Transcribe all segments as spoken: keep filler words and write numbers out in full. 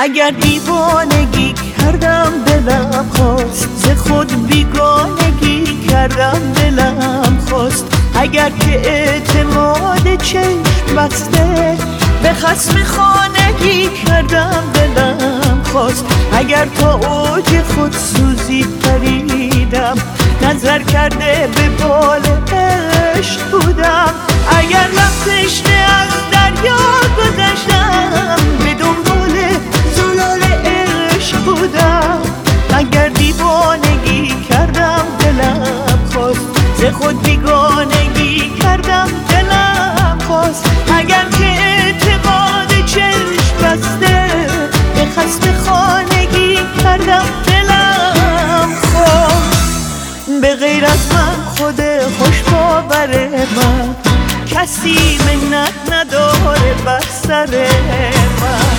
اگر دیوانگی کردم دلم خواست، ز خود بیگانگی کردم دلم خواست. اگر که اعتماد چشم بسته به خصم خانگی کردم دلم خواست. اگر تا اوج خود سوزی پریدم، نظر کرده به بال عشق بودم. اگر لب تشنه از دریا گذشتم، به دنبال زلال عشق بودم. اگر دیوانگی کردم دلم خواست، ز خود بیگانگی کردم دلم خواست. اگر که اعتماد چشم بسته به خصم خانگی کردم دلم خواست. به غیر از من خود خوش باور من، کسی منت نداره بر سر من.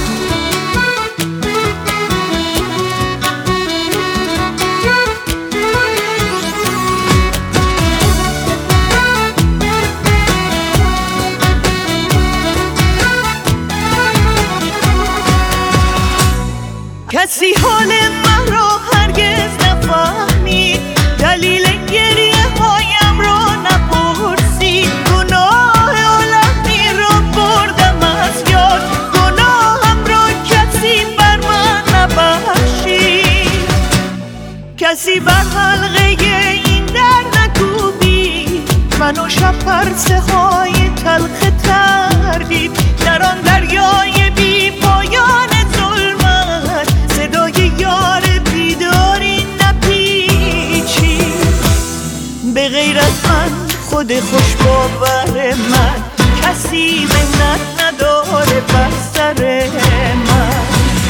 کسی حال من را هرگز نفهمید، دلیل گریه هایم را نپرسید. گناه عالمی را بردم از یاد، گناهم را کسی بر من نبخشید. کسی بر حلقه این در نکوبید، منو شب پرسه های تلخ تردید. در آن دریای بی پایان به غیر از من خود خوش باور من، کسی منت نداره بر سر من.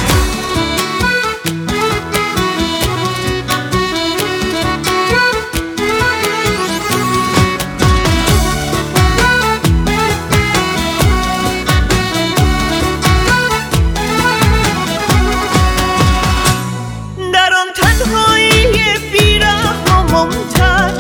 در آن تنهایی بی‌رحم و ممتد،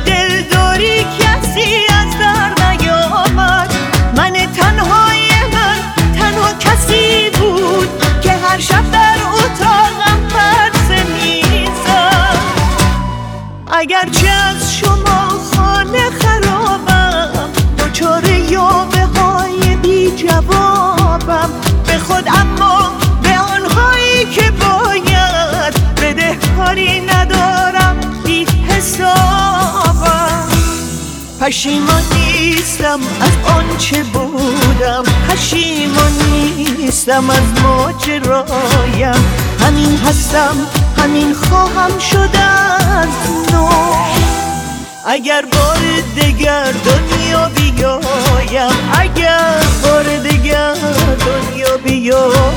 اگرچه از شما خانه خرابم، دچار یاوه های بی جوابم. به خود اما به آنهایی که باید بدهکاری ندارم بی حسابم. پشیمان نیستم از آنچه بودم، پشیمان نیستم از ماجرایم. همین هستم، همین خواهم شد از نو. اگر بار دگر دنیا بیایم، اگر بار دگر دنیا بیایم،